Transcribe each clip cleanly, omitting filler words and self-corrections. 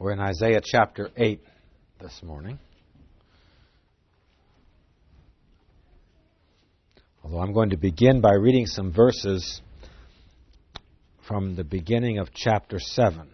We're in Isaiah chapter 8 this morning. Although I'm going to begin by reading some verses from the beginning of chapter 7.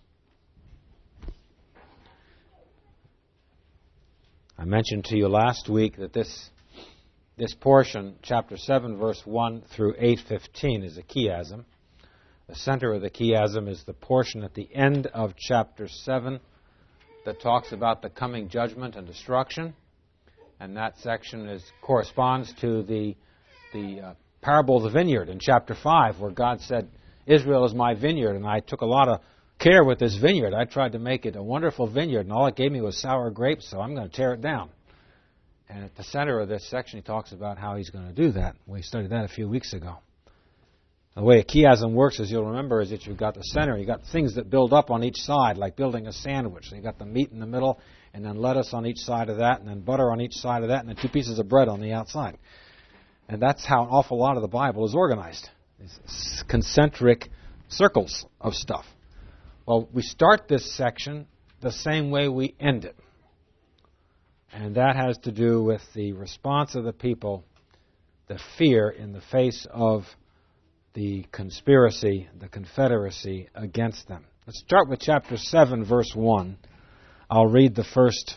I mentioned to you last week that this portion, chapter 7, verse 1 through 8:15, is a chiasm. The center of the chiasm is the portion at the end of chapter 7 that talks about the coming judgment and destruction. And that section corresponds to the parable of the vineyard in chapter 5, where God said, Israel is my vineyard, and I took a lot of care with this vineyard. I tried to make it a wonderful vineyard, and all it gave me was sour grapes, so I'm going to tear it down. And at the center of this section, he talks about how he's going to do that. We studied that a few weeks ago. The way a chiasm works, as you'll remember, is that you've got the center, you've got things that build up on each side, like building a sandwich. So you've got the meat in the middle, and then lettuce on each side of that, and then butter on each side of that, and then 2 pieces of bread on the outside. And that's how an awful lot of the Bible is organized. These concentric circles of stuff. Well, we start this section the same way we end it. And that has to do with the response of the people, the fear in the face of the conspiracy, the confederacy against them. Let's start with chapter 7, verse 1. I'll read the first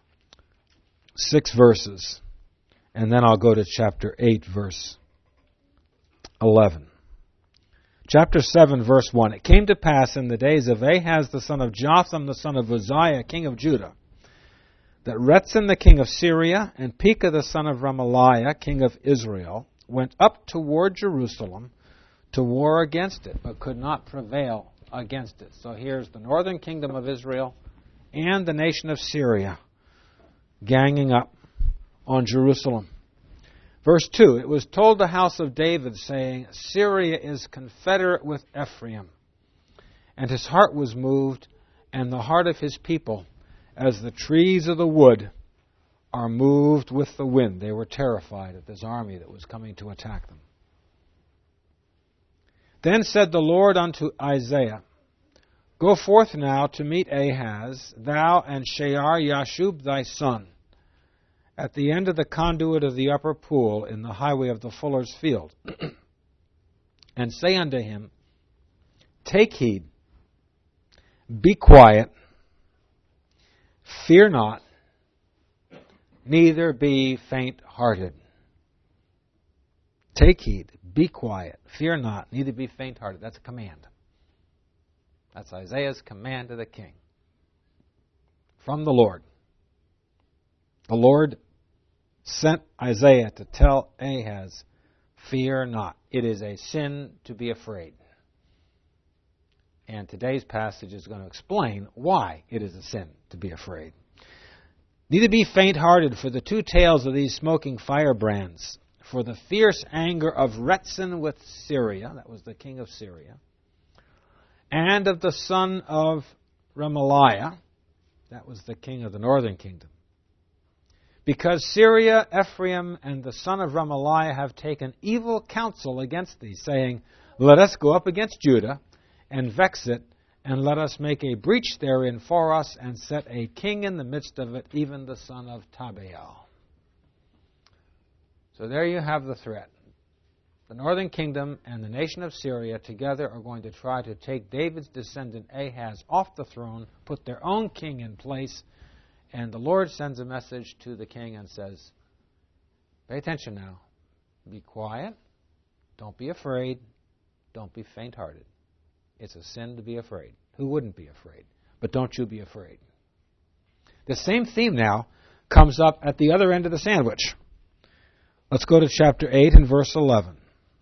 6 verses, and then I'll go to chapter 8, verse 11. Chapter 7, verse 1. It came to pass in the days of Ahaz the son of Jotham, the son of Uzziah, king of Judah, that Rezin the king of Syria and Pekah the son of Remaliah, king of Israel, went up toward Jerusalem to war against it, but could not prevail against it. So here's the northern kingdom of Israel and the nation of Syria ganging up on Jerusalem. Verse 2, it was told the house of David, saying, Syria is confederate with Ephraim. And his heart was moved, and the heart of his people, as the trees of the wood are moved with the wind. They were terrified at this army that was coming to attack them. Then said the Lord unto Isaiah, Go forth now to meet Ahaz, thou and Shear-Yashub thy son, at the end of the conduit of the upper pool in the highway of the fuller's field, and say unto him, Take heed, be quiet, fear not, neither be faint-hearted. Take heed, be quiet, fear not, neither be faint-hearted. That's a command. That's Isaiah's command to the king. From the Lord. The Lord sent Isaiah to tell Ahaz, fear not. It is a sin to be afraid. And today's passage is going to explain why it is a sin to be afraid. Neither be faint-hearted for the 2 tails of these smoking firebrands, for the fierce anger of Rezin with Syria, that was the king of Syria, and of the son of Remaliah, that was the king of the northern kingdom. Because Syria, Ephraim, and the son of Remaliah have taken evil counsel against thee, saying, Let us go up against Judah, and vex it, and let us make a breach therein for us, and set a king in the midst of it, even the son of Tabeal. So there you have the threat. The northern kingdom and the nation of Syria together are going to try to take David's descendant Ahaz off the throne, put their own king in place, and the Lord sends a message to the king and says, Pay attention now. Be quiet. Don't be afraid. Don't be faint-hearted. It's a sin to be afraid. Who wouldn't be afraid? But don't you be afraid. The same theme now comes up at the other end of the sandwich. Let's go to chapter 8 and verse 11.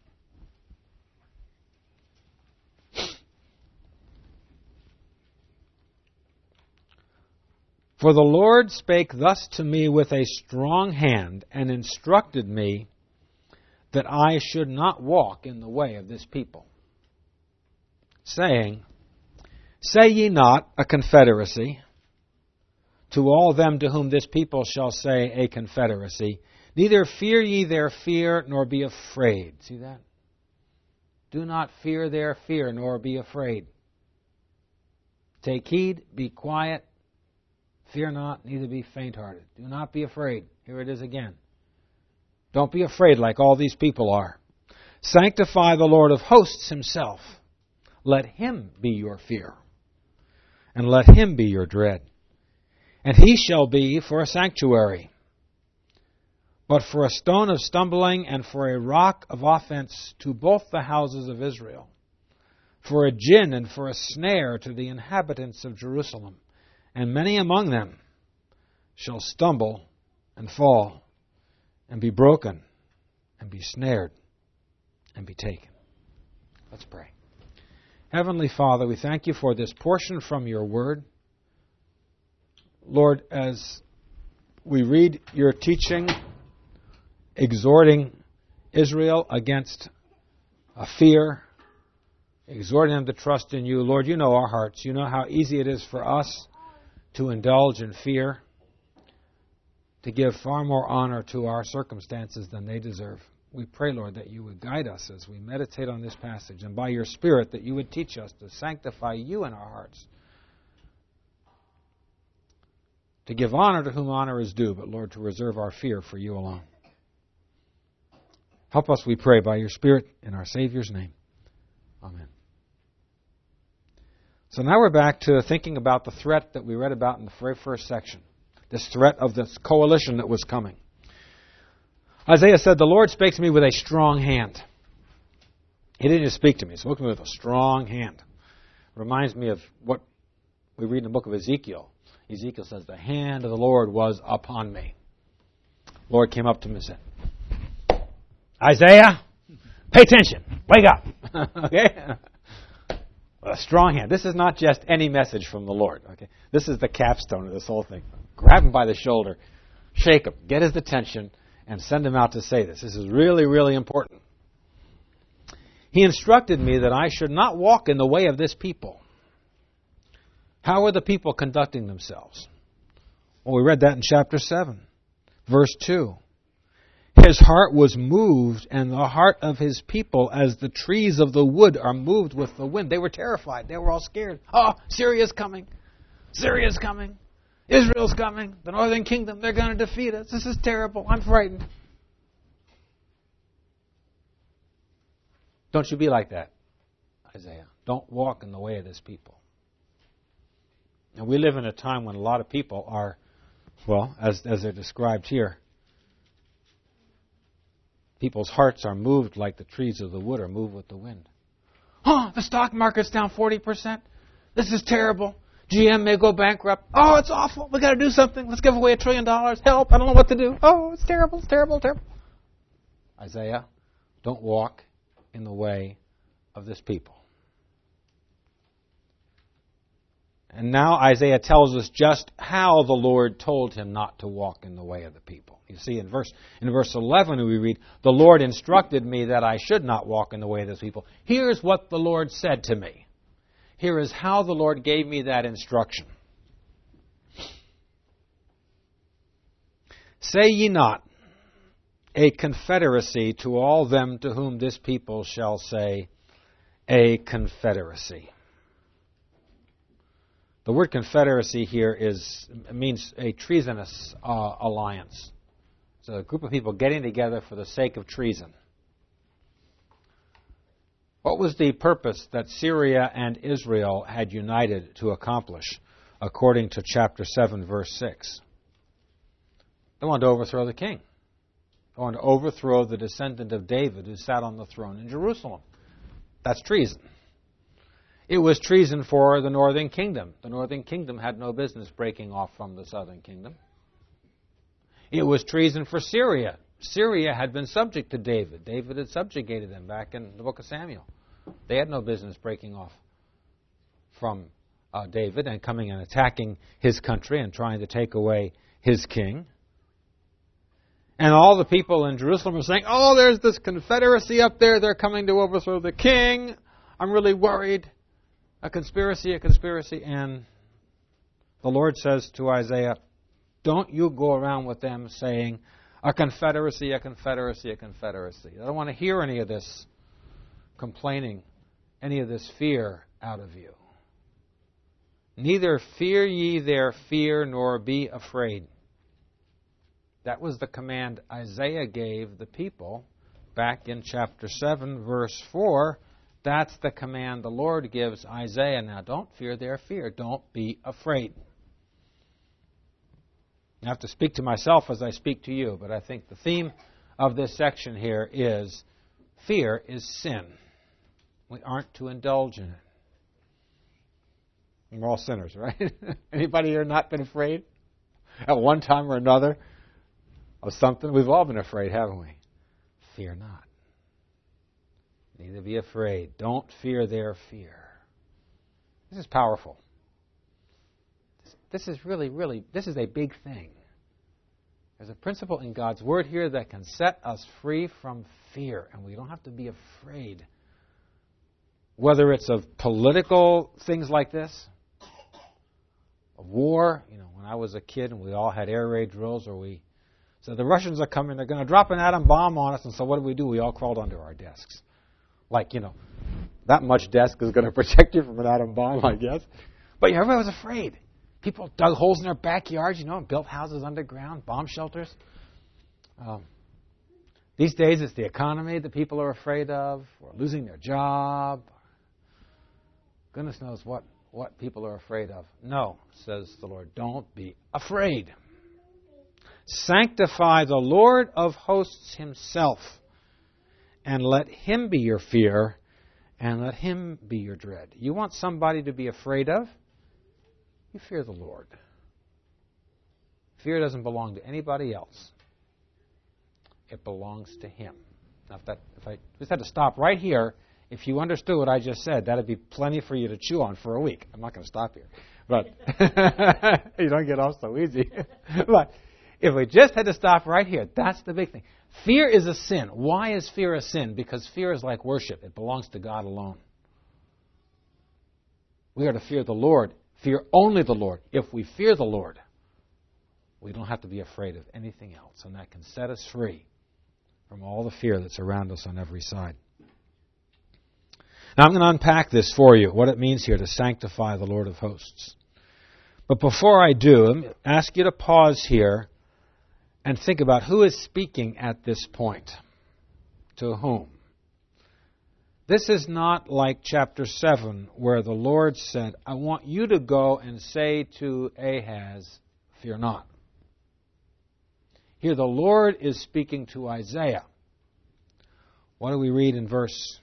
For the Lord spake thus to me with a strong hand, and instructed me that I should not walk in the way of this people, saying, Say ye not a confederacy, to all them to whom this people shall say a confederacy, neither fear ye their fear, nor be afraid. See that? Do not fear their fear, nor be afraid. Take heed, be quiet, fear not, neither be faint-hearted. Do not be afraid. Here it is again. Don't be afraid like all these people are. Sanctify the Lord of hosts himself. Let him be your fear, and let him be your dread. And he shall be for a sanctuary, but for a stone of stumbling and for a rock of offense to both the houses of Israel, for a gin and for a snare to the inhabitants of Jerusalem. And many among them shall stumble and fall and be broken and be snared and be taken. Let's pray. Heavenly Father, we thank you for this portion from your word. Lord, as we read your teaching, exhorting Israel against a fear, exhorting them to trust in you, Lord, you know our hearts. You know how easy it is for us to indulge in fear, to give far more honor to our circumstances than they deserve. We pray, Lord, that you would guide us as we meditate on this passage, and by your Spirit that you would teach us to sanctify you in our hearts, to give honor to whom honor is due, but, Lord, to reserve our fear for you alone. Help us, we pray, by your Spirit, in our Savior's name. Amen. So now we're back to thinking about the threat that we read about in the very first section, this threat of this coalition that was coming. Isaiah said, the Lord spake to me with a strong hand. He didn't just speak to me. He spoke to me with a strong hand. Reminds me of what we read in the book of Ezekiel. Ezekiel says, the hand of the Lord was upon me. The Lord came up to him and said, Isaiah, pay attention. Wake up. Okay? A strong hand. This is not just any message from the Lord. Okay? This is the capstone of this whole thing. Grab him by the shoulder, shake him, get his attention, and send him out to say this. This is really, really important. He instructed me that I should not walk in the way of this people. How are the people conducting themselves? Well, we read that in chapter 7, verse 2. His heart was moved, and the heart of his people as the trees of the wood are moved with the wind. They were terrified. They were all scared. Oh, Syria's coming. Syria's coming. Israel's coming. The northern kingdom, they're going to defeat us. This is terrible. I'm frightened. Don't you be like that, Isaiah. Don't walk in the way of this people. And we live in a time when a lot of people are, well, as they're described here, people's hearts are moved like the trees of the wood are moved with the wind. Oh, the stock market's down 40%. This is terrible. GM may go bankrupt. Oh, it's awful. We've got to do something. Let's give away $1 trillion. Help. I don't know what to do. Oh, it's terrible. It's terrible. Terrible. Isaiah, don't walk in the way of this people. And now Isaiah tells us just how the Lord told him not to walk in the way of the people. You see, in verse 11 we read, the Lord instructed me that I should not walk in the way of this people. Here's what the Lord said to me. Here is how the Lord gave me that instruction. Say ye not, a confederacy to all them to whom this people shall say, a confederacy. The word confederacy here means a treasonous alliance. It's a group of people getting together for the sake of treason. What was the purpose that Syria and Israel had united to accomplish, according to chapter 7, verse 6? They wanted to overthrow the king. They wanted to overthrow the descendant of David who sat on the throne in Jerusalem. That's treason. It was treason for the northern kingdom. The northern kingdom had no business breaking off from the southern kingdom. It was treason for Syria. Syria had been subject to David. David had subjugated them back in the book of Samuel. They had no business breaking off from David and coming and attacking his country and trying to take away his king. And all the people in Jerusalem were saying, oh, there's this confederacy up there. They're coming to overthrow the king. I'm really worried. A conspiracy. And the Lord says to Isaiah, don't you go around with them saying, a confederacy. I don't want to hear any of this complaining, any of this fear out of you. Neither fear ye their fear, nor be afraid. That was the command Isaiah gave the people back in chapter 7, verse 4. That's the command the Lord gives Isaiah. Now, don't fear their fear. Don't be afraid. I have to speak to myself as I speak to you, but I think the theme of this section here is fear is sin. We aren't to indulge in it. We're all sinners, right? Anybody here not been afraid at one time or another of something? We've all been afraid, haven't we? Fear not. Neither be afraid. Don't fear their fear. This is powerful. This is this is a big thing. There's a principle in God's Word here that can set us free from fear, and we don't have to be afraid. Whether it's of political things like this, of war. When I was a kid and we all had air raid drills, or we said the Russians are coming, they're going to drop an atom bomb on us, and so what do? We all crawled under our desks. Like, that much desk is going to protect you from an atom bomb, I guess. But everybody was afraid. People dug holes in their backyards, and built houses underground, bomb shelters. These days, it's the economy that people are afraid of, or losing their job. Goodness knows what people are afraid of. No, says the Lord, don't be afraid. Sanctify the Lord of hosts himself, and let him be your fear, and let him be your dread. You want somebody to be afraid of? You fear the Lord. Fear doesn't belong to anybody else. It belongs to him. Now, if I just had to stop right here, if you understood what I just said, that would be plenty for you to chew on for a week. I'm not going to stop here. But you don't get off so easy. But if we just had to stop right here, that's the big thing. Fear is a sin. Why is fear a sin? Because fear is like worship. It belongs to God alone. We are to fear the Lord. Fear only the Lord. If we fear the Lord, we don't have to be afraid of anything else. And that can set us free from all the fear that's around us on every side. Now I'm going to unpack this for you, what it means here to sanctify the Lord of hosts. But before I do, let me ask you to pause here and think about who is speaking at this point. To whom? This is not like chapter 7 where the Lord said, I want you to go and say to Ahaz, fear not. Here the Lord is speaking to Isaiah. What do we read in verse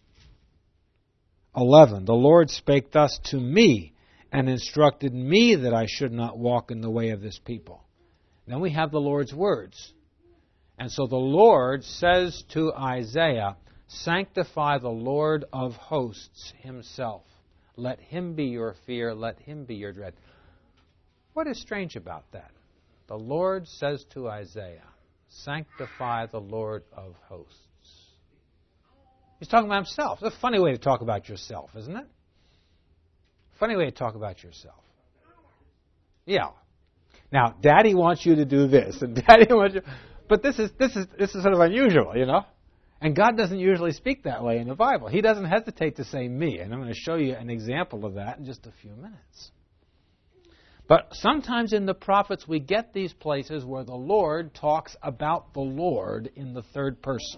11? The Lord spake thus to me and instructed me that I should not walk in the way of this people. Then we have the Lord's words. And so the Lord says to Isaiah, sanctify the Lord of hosts himself. Let him be your fear. Let him be your dread. What is strange about that? The Lord says to Isaiah, sanctify the Lord of hosts. He's talking about himself. It's a funny way to talk about yourself, isn't it? Funny way to talk about yourself. Yeah. Now, Daddy wants you to do this, and Daddy wants you. But this is sort of unusual, And God doesn't usually speak that way in the Bible. He doesn't hesitate to say me, and I'm going to show you an example of that in just a few minutes. But sometimes in the prophets we get these places where the Lord talks about the Lord in the third person.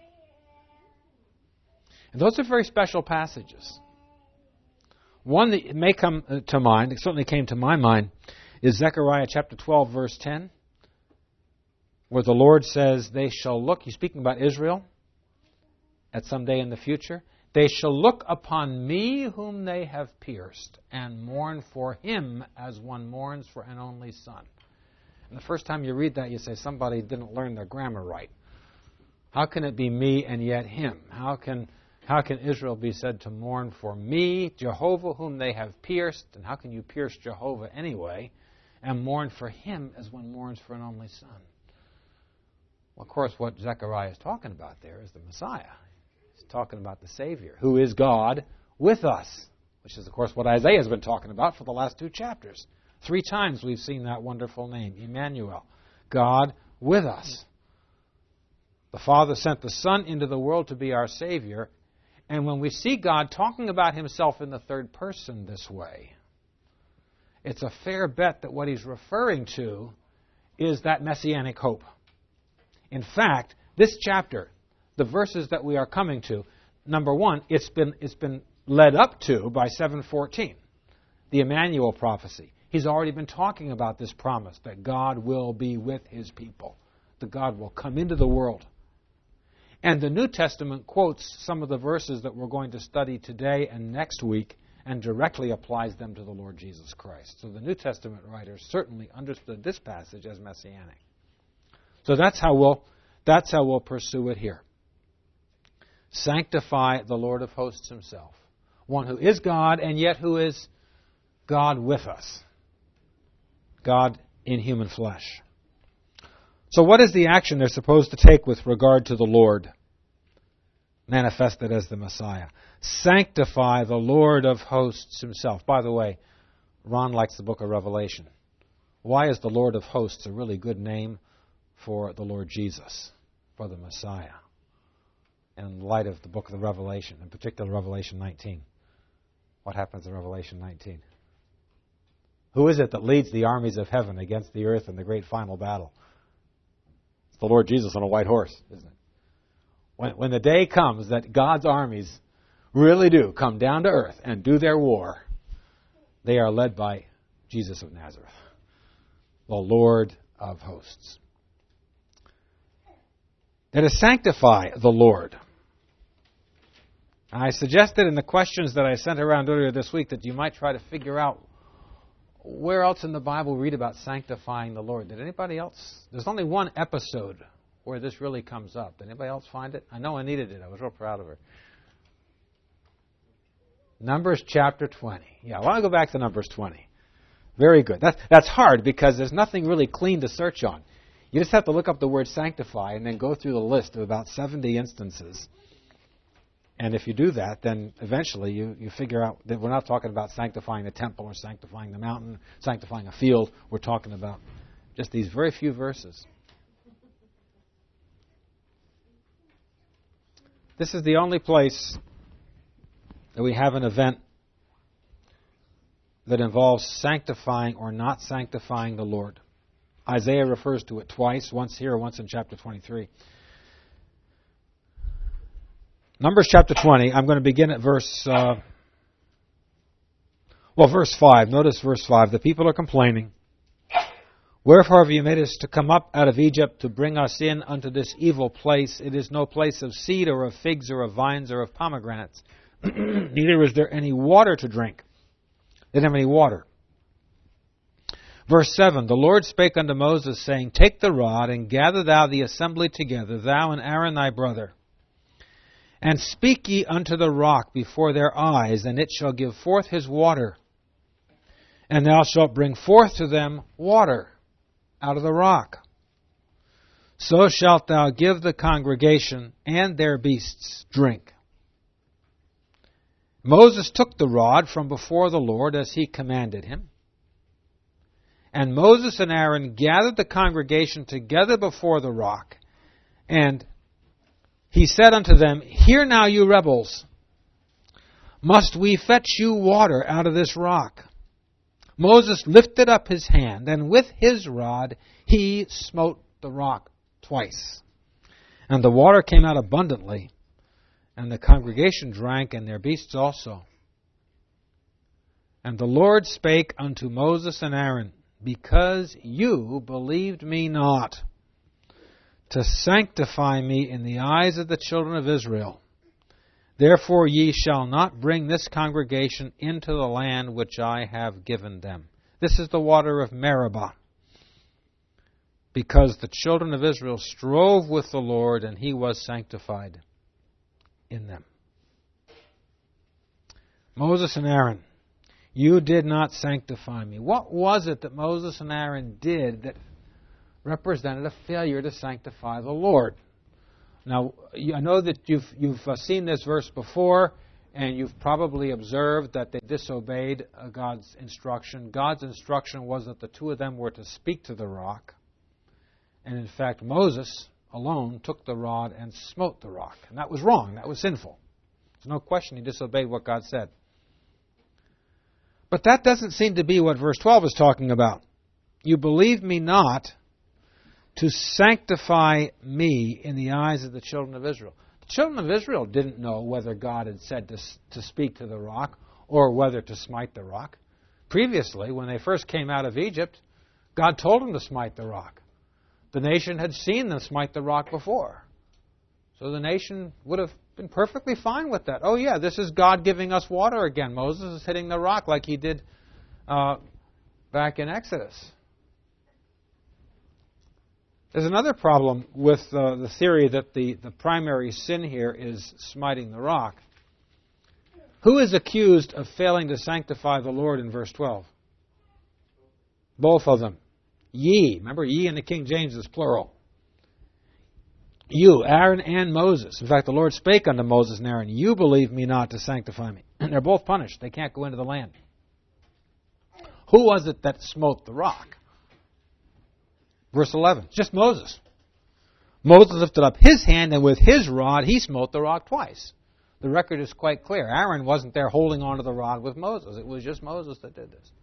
And those are very special passages. One that may come to mind, it certainly came to my mind, is Zechariah chapter 12, verse 10, where the Lord says, they shall look, he's speaking about Israel, at some day in the future, they shall look upon me whom they have pierced, and mourn for him as one mourns for an only son. And the first time you read that, you say, somebody didn't learn their grammar right. How can it be me and yet him? How can Israel be said to mourn for me, Jehovah whom they have pierced? And how can you pierce Jehovah anyway, and mourn for him as one mourns for an only son? Well, of course, what Zechariah is talking about there is the Messiah. He's talking about the Savior, who is God with us, which is, of course, what Isaiah has been talking about for the last 2 chapters. 3 times we've seen that wonderful name, Emmanuel, God with us. The Father sent the Son into the world to be our Savior. And when we see God talking about himself in the third person this way, it's a fair bet that what he's referring to is that messianic hope. In fact, this chapter, the verses that we are coming to, number one, it's been led up to by 7:14, the Emmanuel prophecy. He's already been talking about this promise that God will be with his people, that God will come into the world. And the New Testament quotes some of the verses that we're going to study today and next week and directly applies them to the Lord Jesus Christ. So the New Testament writers certainly understood this passage as messianic. So that's how we'll pursue it here. Sanctify the Lord of hosts himself, one who is God and yet who is God with us, God in human flesh. So what is the action they're supposed to take with regard to the Lord, manifested as the Messiah? Sanctify the Lord of hosts himself. By the way, Ron likes the book of Revelation. Why is the Lord of hosts a really good name for the Lord Jesus, for the Messiah, in light of the book of the Revelation, in particular Revelation 19? What happens in Revelation 19? Who is it that leads the armies of heaven against the earth in the great final battle? It's the Lord Jesus on a white horse, isn't it? When the day comes that God's armies really do come down to earth and do their war, they are led by Jesus of Nazareth, the Lord of hosts. That is, sanctify the Lord. I suggested in the questions that I sent around earlier this week that you might try to figure out where else in the Bible read about sanctifying the Lord. Did anybody else? There's only one episode where this really comes up. Did anybody else find it? I know Anita did. I was real proud of her. Numbers chapter 20. Yeah, I want to go back to Numbers 20. Very good. That's hard because there's nothing really clean to search on. You just have to look up the word sanctify and then go through the list of about 70 instances. And if you do that, then eventually you figure out that we're not talking about sanctifying the temple or sanctifying the mountain, sanctifying a field. We're talking about just these very few verses. This is the only place that we have an event that involves sanctifying or not sanctifying the Lord. Isaiah refers to it twice, once here, once in chapter 23. Numbers chapter 20, I'm going to begin at verse 5. Notice verse 5. The people are complaining. Wherefore have you made us to come up out of Egypt to bring us in unto this evil place? It is no place of seed or of figs or of vines or of pomegranates. Neither is there any water to drink. They didn't have any water. Verse 7, the Lord spake unto Moses, saying, Take the rod, and gather thou the assembly together, thou and Aaron thy brother. And speak ye unto the rock before their eyes, and it shall give forth his water. And thou shalt bring forth to them water out of the rock. So shalt thou give the congregation and their beasts drink. Moses took the rod from before the Lord as he commanded him. And Moses and Aaron gathered the congregation together before the rock. And he said unto them, Hear now, you rebels, must we fetch you water out of this rock? Moses lifted up his hand, and with his rod he smote the rock twice. And the water came out abundantly, and the congregation drank, and their beasts also. And the Lord spake unto Moses and Aaron, Because you believed me not, to sanctify me in the eyes of the children of Israel. Therefore ye shall not bring this congregation into the land which I have given them. This is the water of Meribah. Because the children of Israel strove with the Lord, and he was sanctified in them. Moses and Aaron, you did not sanctify me. What was it that Moses and Aaron did that represented a failure to sanctify the Lord? Now, I know that you've seen this verse before, and you've probably observed that they disobeyed God's instruction. God's instruction was that the two of them were to speak to the rock. And in fact, Moses alone took the rod and smote the rock. And that was wrong. That was sinful. There's no question he disobeyed what God said. But that doesn't seem to be what verse 12 is talking about. You believe me not to sanctify me in the eyes of the children of Israel. The children of Israel didn't know whether God had said to speak to the rock or whether to smite the rock. Previously, when they first came out of Egypt, God told them to smite the rock. The nation had seen them smite the rock before. So the nation would have been perfectly fine with that. Oh yeah, this is God giving us water again. Moses is hitting the rock like he did back in Exodus. There's another problem with the theory that the primary sin here is smiting the rock. Who is accused of failing to sanctify the Lord in verse 12? Both of them. Ye. Remember, ye in the King James is plural. You, Aaron and Moses. In fact, the Lord spake unto Moses and Aaron, you believe me not to sanctify me. And they're both punished. They can't go into the land. Who was it that smote the rock? Verse 11. Just Moses. Moses lifted up his hand, and with his rod he smote the rock twice. The record is quite clear. Aaron wasn't there holding onto the rod with Moses. It was just Moses that did this.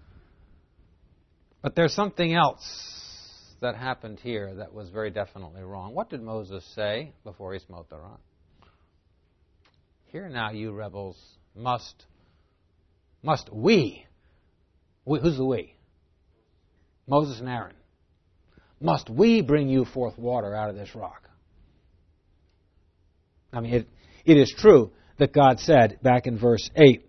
But there's something else that happened here that was very definitely wrong. What did Moses say before he smote the rock? Hear now, you rebels, must we? Who's the we? Moses and Aaron. Must we bring you forth water out of this rock? I mean, it is true that God said back in verse 8,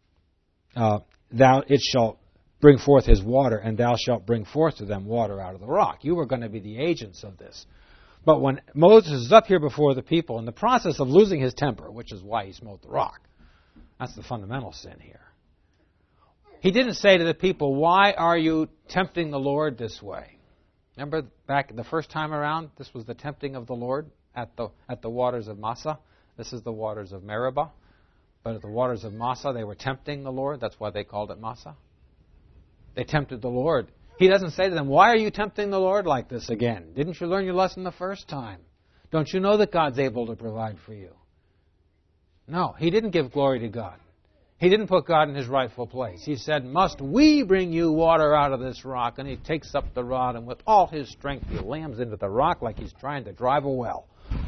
it shall bring forth his water, and thou shalt bring forth to them water out of the rock. You were going to be the agents of this. But when Moses is up here before the people, in the process of losing his temper, which is why he smote the rock, that's the fundamental sin here. He didn't say to the people, why are you tempting the Lord this way? Remember back the first time around, this was the tempting of the Lord at the waters of Massah. This is the waters of Meribah. But at the waters of Massah, they were tempting the Lord. That's why they called it Massah. They tempted the Lord. He doesn't say to them, why are you tempting the Lord like this again? Didn't you learn your lesson the first time? Don't you know that God's able to provide for you? No, he didn't give glory to God. He didn't put God in his rightful place. He said, must we bring you water out of this rock? And he takes up the rod, and with all his strength, he lams into the rock like he's trying to drive a well.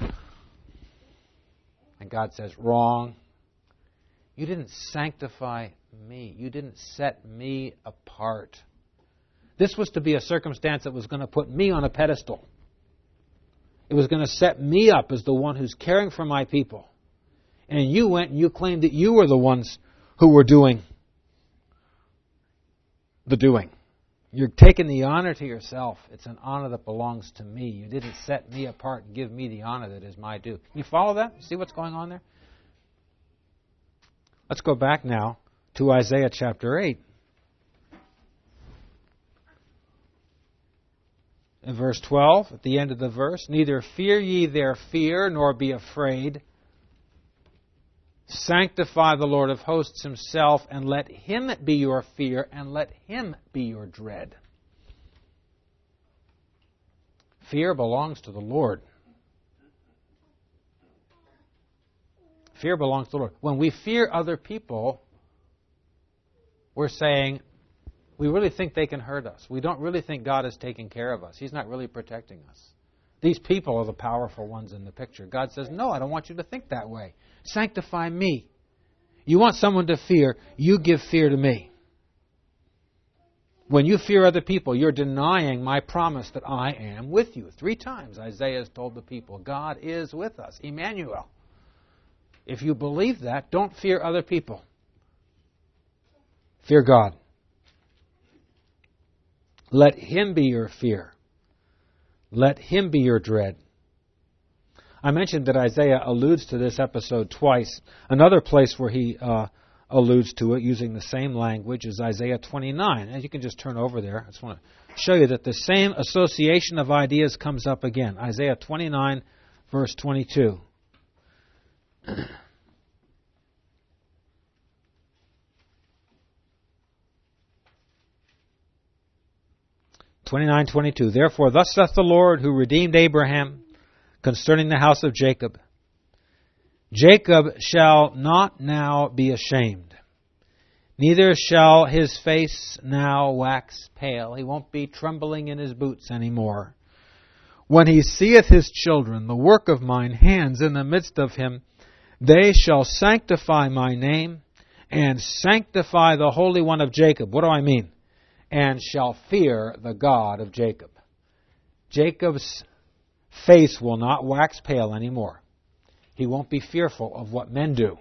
And God says, wrong. You didn't sanctify me. You didn't set me apart. This was to be a circumstance that was going to put me on a pedestal. It was going to set me up as the one who's caring for my people. And you went and you claimed that you were the ones who were doing the doing. You're taking the honor to yourself. It's an honor that belongs to me. You didn't set me apart and give me the honor that is my due. You follow that? See what's going on there? Let's go back now to Isaiah chapter 8. In verse 12, at the end of the verse, neither fear ye their fear, nor be afraid. Sanctify the Lord of hosts himself, and let him be your fear, and let him be your dread. Fear belongs to the Lord. Fear belongs to the Lord. When we fear other people, we're saying, we really think they can hurt us. We don't really think God is taking care of us. He's not really protecting us. These people are the powerful ones in the picture. God says, no, I don't want you to think that way. Sanctify me. You want someone to fear, you give fear to me. When you fear other people, you're denying my promise that I am with you. 3 times Isaiah has told the people, God is with us, Emmanuel. If you believe that, don't fear other people. Fear God. Let him be your fear. Let him be your dread. I mentioned that Isaiah alludes to this episode twice. Another place where he alludes to it using the same language is Isaiah 29. And you can just turn over there. I just want to show you that the same association of ideas comes up again. Isaiah 29, verse 22. 29:22. Therefore, thus saith the Lord, who redeemed Abraham, concerning the house of Jacob. Jacob shall not now be ashamed, Neither shall his face now wax pale. He won't be trembling in his boots anymore. When he seeth his children, the work of mine hands in the midst of him, they shall sanctify my name and sanctify the Holy One of Jacob. What do I mean? And shall fear the God of Jacob. Jacob's face will not wax pale anymore. He won't be fearful of what men do.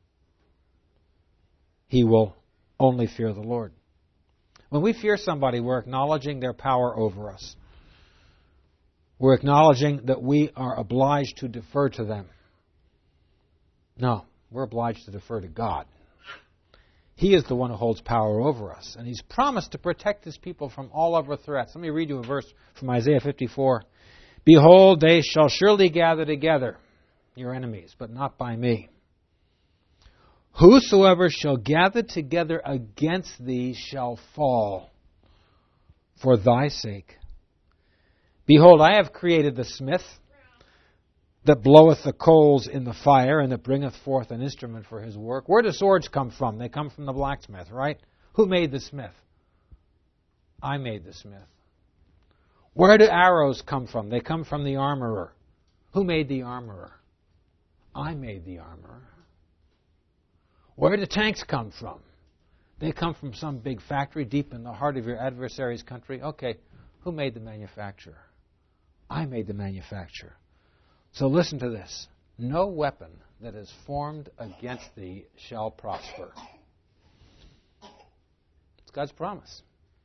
He will only fear the Lord. When we fear somebody, we're acknowledging their power over us. We're acknowledging that we are obliged to defer to them. No, we're obliged to defer to God. He is the one who holds power over us. And He's promised to protect His people from all other threats. Let me read you a verse from Isaiah 54. Behold, they shall surely gather together, your enemies, but not by me. Whosoever shall gather together against thee shall fall for thy sake. Behold, I have created the smith that bloweth the coals in the fire and that bringeth forth an instrument for his work. Where do swords come from? They come from the blacksmith, right? Who made the smith? I made the smith. Where do arrows come from? They come from the armorer. Who made the armorer? I made the armorer. Where do tanks come from? They come from some big factory deep in the heart of your adversary's country. Okay, who made the manufacturer? I made the manufacturer. So listen to this. No weapon that is formed against thee shall prosper. It's God's promise.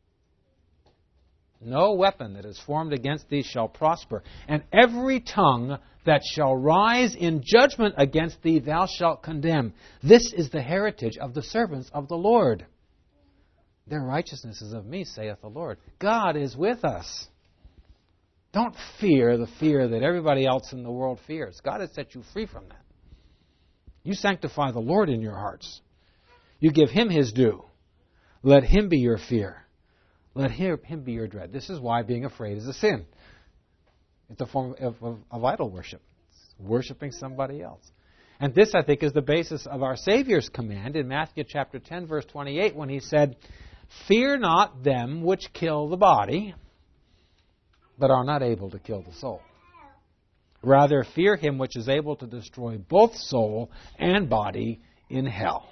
No weapon that is formed against thee shall prosper. And every tongue that shall rise in judgment against thee thou shalt condemn. This is the heritage of the servants of the Lord. Their righteousness is of me, saith the Lord. God is with us. Don't fear the fear that everybody else in the world fears. God has set you free from that. You sanctify the Lord in your hearts. You give Him His due. Let Him be your fear. Let Him be your dread. This is why being afraid is a sin. It's a form of idol worship. It's worshiping somebody else. And this, I think, is the basis of our Savior's command in Matthew chapter 10, verse 28, when He said, Fear not them which kill the body, but are not able to kill the soul. Rather, fear Him which is able to destroy both soul and body in hell.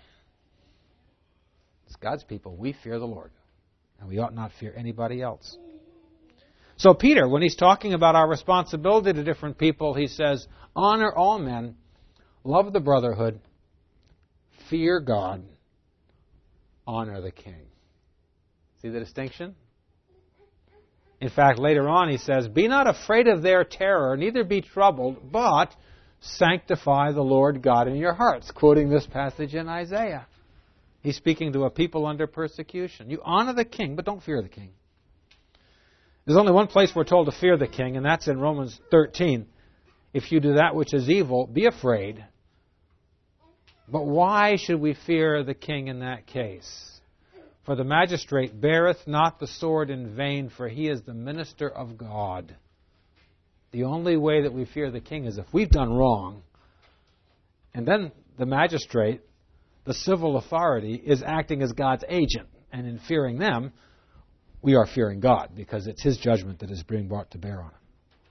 As God's people, we fear the Lord, and we ought not fear anybody else. So Peter, when he's talking about our responsibility to different people, he says, honor all men, love the brotherhood, fear God, honor the king. See the distinction? In fact, later on he says, be not afraid of their terror, neither be troubled, but sanctify the Lord God in your hearts, quoting this passage in Isaiah. He's speaking to a people under persecution. You honor the king, but don't fear the king. There's only one place we're told to fear the king, and that's in Romans 13. If you do that which is evil, be afraid. But why should we fear the king in that case? For the magistrate beareth not the sword in vain, for he is the minister of God. The only way that we fear the king is if we've done wrong, and then the magistrate, the civil authority, is acting as God's agent. And in fearing them, we are fearing God, because it's His judgment that is being brought to bear on it.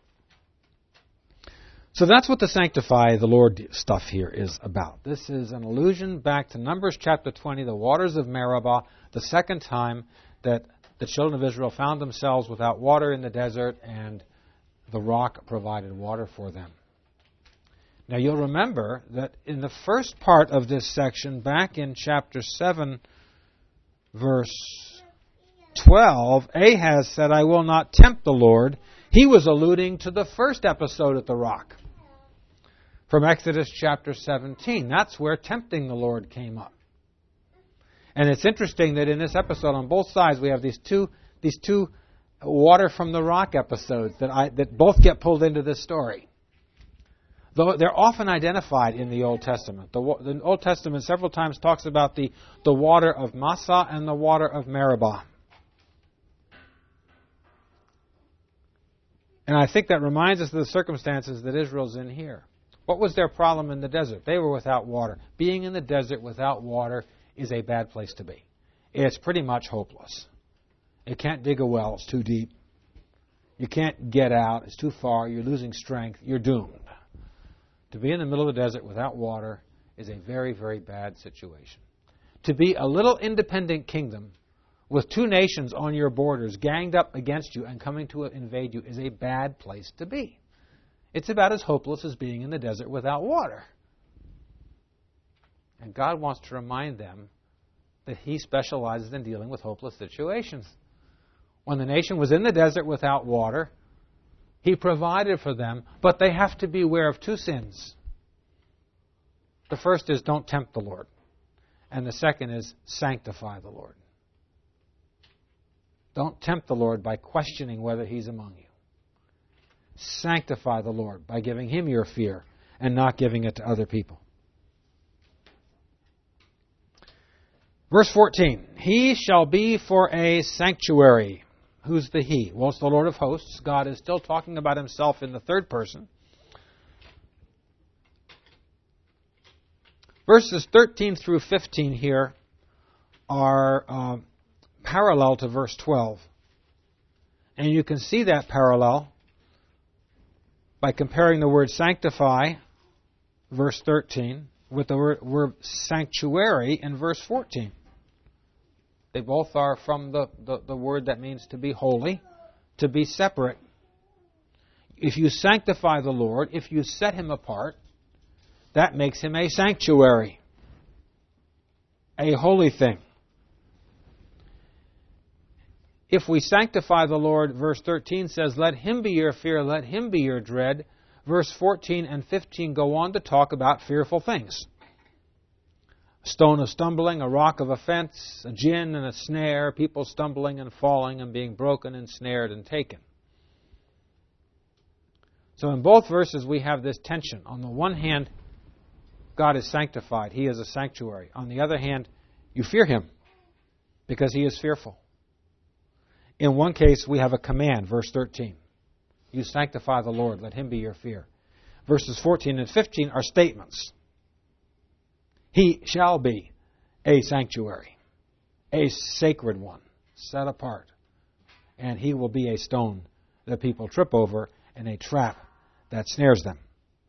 So that's what the sanctify the Lord stuff here is about. This is an allusion back to Numbers chapter 20, the waters of Meribah, the second time that the children of Israel found themselves without water in the desert, and the rock provided water for them. Now you'll remember that in the first part of this section, back in chapter 7, verse 12, Ahaz said, I will not tempt the Lord. He was alluding to the first episode at the rock from Exodus chapter 17. That's where tempting the Lord came up. And it's interesting that in this episode, on both sides, we have these two water from the rock episodes that both get pulled into this story. Though they're often identified in the Old Testament. The Old Testament several times talks about the water of Massah and the water of Meribah. And I think that reminds us of the circumstances that Israel's in here. What was their problem in the desert? They were without water. Being in the desert without water is a bad place to be. It's pretty much hopeless. You can't dig a well, it's too deep. You can't get out, it's too far, you're losing strength, you're doomed. To be in the middle of the desert without water is a very, very bad situation. To be a little independent kingdom with two nations on your borders ganged up against you and coming to invade you is a bad place to be. It's about as hopeless as being in the desert without water. And God wants to remind them that He specializes in dealing with hopeless situations. When the nation was in the desert without water, He provided for them, but they have to be aware of two sins. The first is don't tempt the Lord. And the second is sanctify the Lord. Don't tempt the Lord by questioning whether He's among you. Sanctify the Lord by giving Him your fear and not giving it to other people. Verse 14, He shall be for a sanctuary. Who's the He? Well, it's the Lord of hosts. God is still talking about Himself in the third person. Verses 13 through 15 here are parallel to verse 12. And you can see that parallel by comparing the word sanctify, verse 13, with the word sanctuary in verse 14. They both are from the word that means to be holy, to be separate. If you sanctify the Lord, if you set Him apart, that makes Him a sanctuary, a holy thing. If we sanctify the Lord, verse 13 says, let Him be your fear, let Him be your dread. Verse 14 and 15 go on to talk about fearful things. A stone of stumbling, a rock of offense, a gin and a snare, people stumbling and falling and being broken and snared and taken. So in both verses we have this tension. On the one hand, God is sanctified. He is a sanctuary. On the other hand, you fear Him because He is fearful. In one case, we have a command, verse 13. You sanctify the Lord, let Him be your fear. Verses 14 and 15 are statements. He shall be a sanctuary, a sacred one, set apart. And He will be a stone that people trip over and a trap that snares them.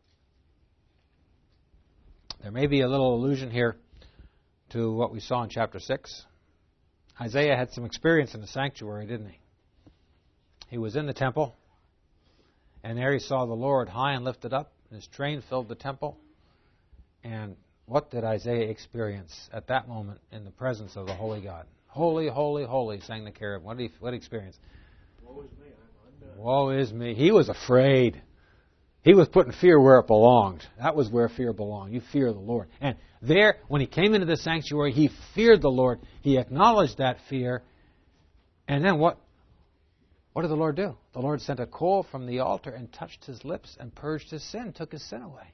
There may be a little allusion here to what we saw in chapter 6. Isaiah had some experience in the sanctuary, didn't he? He was in the temple, and there he saw the Lord high and lifted up, and His train filled the temple. And what did Isaiah experience at that moment in the presence of the holy God? Holy, holy, holy, sang the cherub. What did he experience? Woe is me, I'm undone. Woe is me. He was afraid. He was putting fear where it belonged. That was where fear belonged. You fear the Lord. And there, when he came into the sanctuary, he feared the Lord. He acknowledged that fear. And then what did the Lord do? The Lord sent a coal from the altar and touched his lips and purged his sin, took his sin away.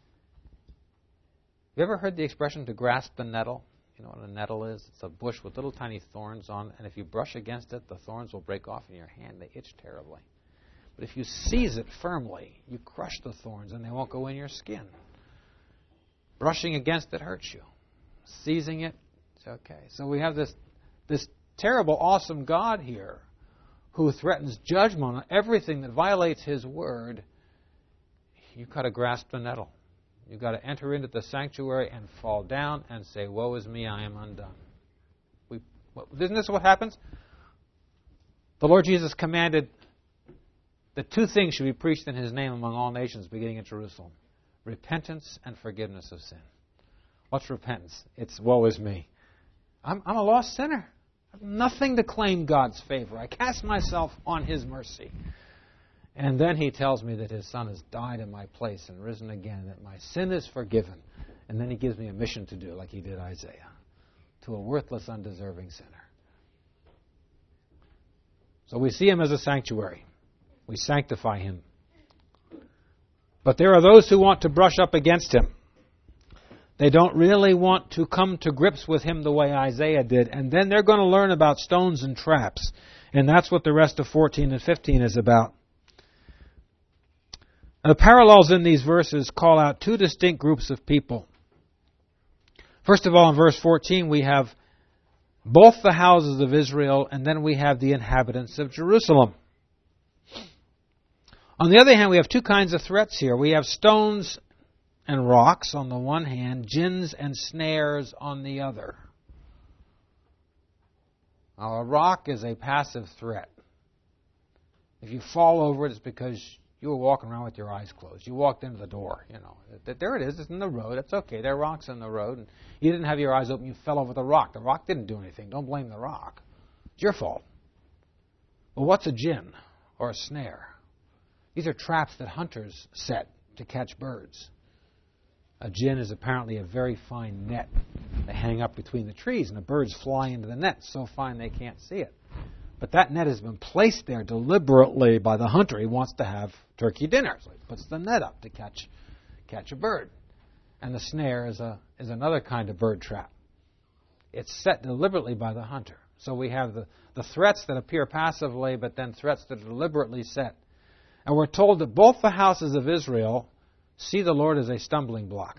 You ever heard the expression to grasp a nettle? You know what a nettle is? It's a bush with little tiny thorns on, and if you brush against it, the thorns will break off in your hand. They itch terribly. But if you seize it firmly, you crush the thorns and they won't go in your skin. Brushing against it hurts you. Seizing it, it's okay. So we have this terrible, awesome God here who threatens judgment on everything that violates His word. You've got to grasp the nettle. You've got to enter into the sanctuary and fall down and say, woe is me, I am undone. Isn't this what happens? The Lord Jesus commanded that two things should be preached in His name among all nations, beginning in Jerusalem. Repentance and forgiveness of sin. What's repentance? It's woe is me. I'm a lost sinner. I have nothing to claim God's favor. I cast myself on His mercy. And then He tells me that His Son has died in my place and risen again, that my sin is forgiven. And then He gives me a mission to do, like He did Isaiah, to a worthless, undeserving sinner. So we see Him as a sanctuary. We sanctify Him. But there are those who want to brush up against Him. They don't really want to come to grips with Him the way Isaiah did. And then they're going to learn about stones and traps. And that's what the rest of 14 and 15 is about. The parallels in these verses call out two distinct groups of people. First of all, in verse 14, we have both the houses of Israel, and then we have the inhabitants of Jerusalem. On the other hand, we have two kinds of threats here. We have stones and rocks on the one hand, gins and snares on the other. Now, a rock is a passive threat. If you fall over it, it's because you were walking around with your eyes closed. You walked into the door, There it is. It's in the road. It's okay. There are rocks in the road. And you didn't have your eyes open. You fell over the rock. The rock didn't do anything. Don't blame the rock. It's your fault. Well, what's a gin or a snare? These are traps that hunters set to catch birds. A gin is apparently a very fine net they hang up between the trees, and the birds fly into the net so fine they can't see it. But that net has been placed there deliberately by the hunter. He wants to have turkey dinner, so he puts the net up to catch a bird. And the snare is another kind of bird trap. It's set deliberately by the hunter. So we have the threats that appear passively, but then threats that are deliberately set. And we're told that both the houses of Israel see the Lord as a stumbling block,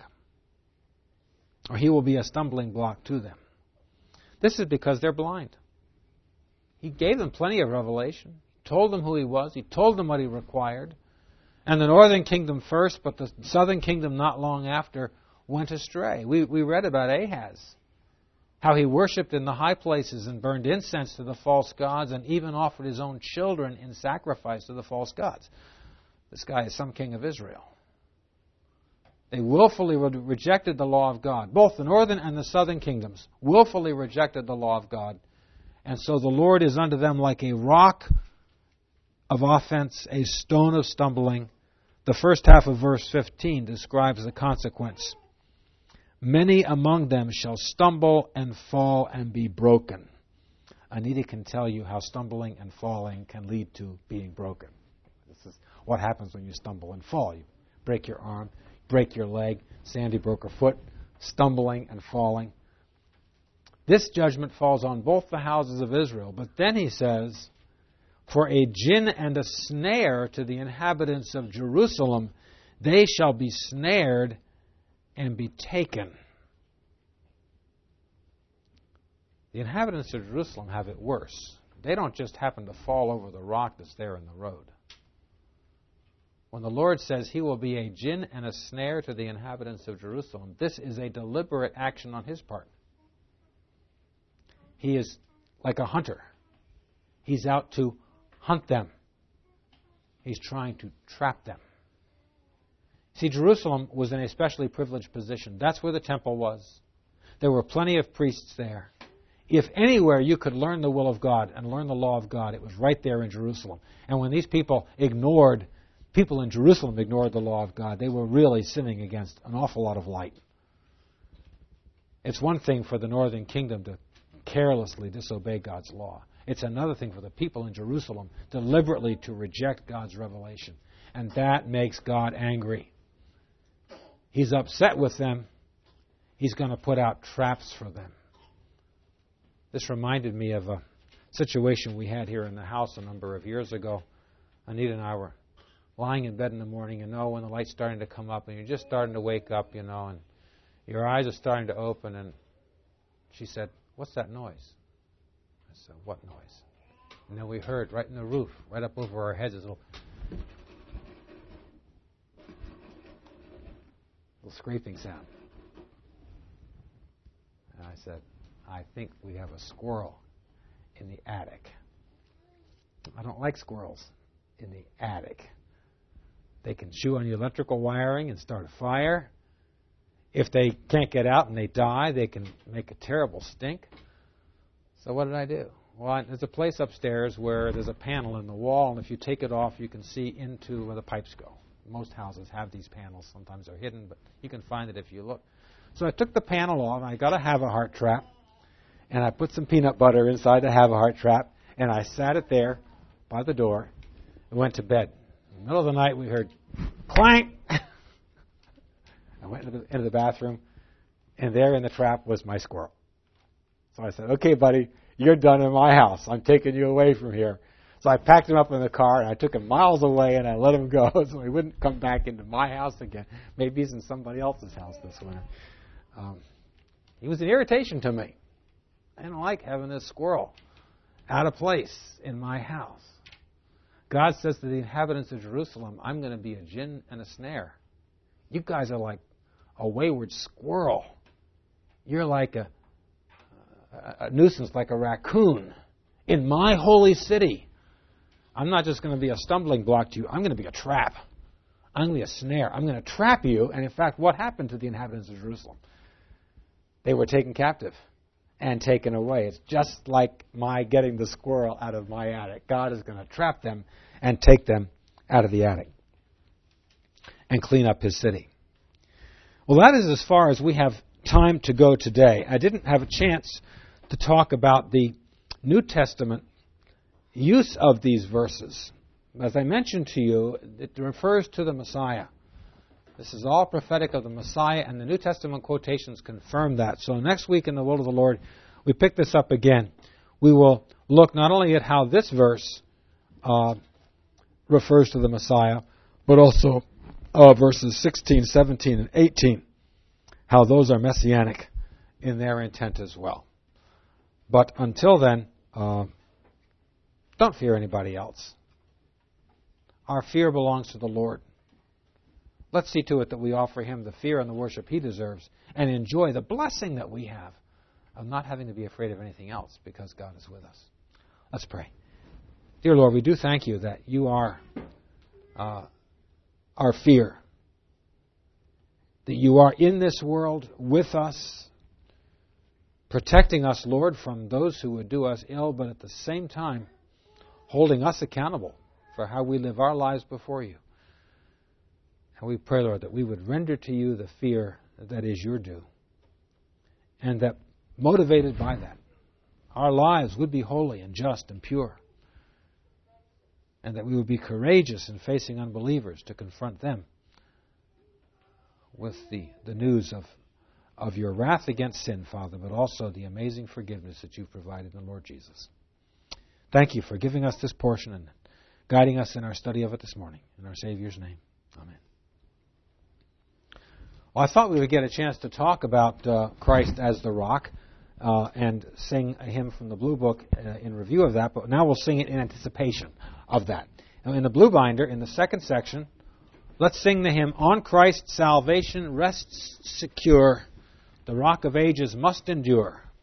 or He will be a stumbling block to them. This is because they're blind. He gave them plenty of revelation. He told them who He was. He told them what He required. And the northern kingdom first, but the southern kingdom not long after, went astray. We read about Ahaz, how he worshipped in the high places and burned incense to the false gods and even offered his own children in sacrifice to the false gods. This guy is some king of Israel. They willfully rejected the law of God. Both the northern and the southern kingdoms willfully rejected the law of God. And so the Lord is unto them like a rock of offense, a stone of stumbling. The first half of verse 15 describes the consequence. Many among them shall stumble and fall and be broken. Anita can tell you how stumbling and falling can lead to being broken. This is what happens when you stumble and fall. You break your arm, break your leg. Sandy broke her foot, stumbling and falling. This judgment falls on both the houses of Israel. But then he says, for a gin and a snare to the inhabitants of Jerusalem, they shall be snared and be taken. The inhabitants of Jerusalem have it worse. They don't just happen to fall over the rock that's there in the road. When the Lord says He will be a gin and a snare to the inhabitants of Jerusalem, this is a deliberate action on His part. He is like a hunter. He's out to hunt them. He's trying to trap them. See, Jerusalem was in a especially privileged position. That's where the temple was. There were plenty of priests there. If anywhere you could learn the will of God and learn the law of God, it was right there in Jerusalem. And when these people in Jerusalem ignored the law of God, they were really sinning against an awful lot of light. It's one thing for the northern kingdom to carelessly disobey God's law. It's another thing for the people in Jerusalem deliberately to reject God's revelation. And that makes God angry. He's upset with them. He's going to put out traps for them. This reminded me of a situation we had here in the house a number of years ago. Anita and I were lying in bed in the morning, when the light's starting to come up and you're just starting to wake up, and your eyes are starting to open, and she said, "What's that noise?" I said, "What noise?" And then we heard right in the roof, right up over our heads, this little scraping sound. And I said, "I think we have a squirrel in the attic." I don't like squirrels in the attic. They can chew on your electrical wiring and start a fire. If they can't get out and they die, they can make a terrible stink. So what did I do? Well, there's a place upstairs where there's a panel in the wall, and if you take it off, you can see into where the pipes go. Most houses have these panels. Sometimes they're hidden, but you can find it if you look. So I took the panel off, and I got a Havahart trap, and I put some peanut butter inside the Havahart trap, and I sat it there by the door and went to bed. In the middle of the night, we heard clank. I went into the bathroom, and there in the trap was my squirrel. So I said, "Okay, buddy, you're done in my house. I'm taking you away from here." So I packed him up in the car, and I took him miles away, and I let him go so he wouldn't come back into my house again. Maybe he's in somebody else's house this winter. He was an irritation to me. I didn't like having this squirrel out of place in my house. God says to the inhabitants of Jerusalem, I'm going to be a gin and a snare. You guys are like a wayward squirrel. You're like a nuisance, like a raccoon in my holy city. I'm not just going to be a stumbling block to you. I'm going to be a trap. I'm going to be a snare. I'm going to trap you. And in fact, what happened to the inhabitants of Jerusalem? They were taken captive and taken away. It's just like my getting the squirrel out of my attic. God is going to trap them and take them out of the attic and clean up his city. Well, that is as far as we have time to go today. I didn't have a chance to talk about the New Testament use of these verses. As I mentioned to you, it refers to the Messiah. This is all prophetic of the Messiah, and the New Testament quotations confirm that. So next week in the Word of the Lord, we pick this up again. We will look not only at how this verse refers to the Messiah, but also verses 16, 17, and 18, how those are messianic in their intent as well. But until then, don't fear anybody else. Our fear belongs to the Lord. Let's see to it that we offer him the fear and the worship he deserves and enjoy the blessing that we have of not having to be afraid of anything else because God is with us. Let's pray. Dear Lord, we do thank you that you are our fear, that you are in this world with us, protecting us, Lord, from those who would do us ill, but at the same time holding us accountable for how we live our lives before you. And we pray, Lord, that we would render to you the fear that is your due. And that, motivated by that, our lives would be holy and just and pure. And that we would be courageous in facing unbelievers to confront them with the news of your wrath against sin, Father, but also the amazing forgiveness that you've provided in the Lord Jesus. Thank you for giving us this portion and guiding us in our study of it this morning. In our Savior's name, amen. Well, I thought we would get a chance to talk about Christ as the rock and sing a hymn from the Blue Book in review of that, but now we'll sing it in anticipation of that. Now, in the Blue Binder, in the second section, let's sing the hymn, On Christ Salvation Rests Secure, the Rock of Ages Must Endure.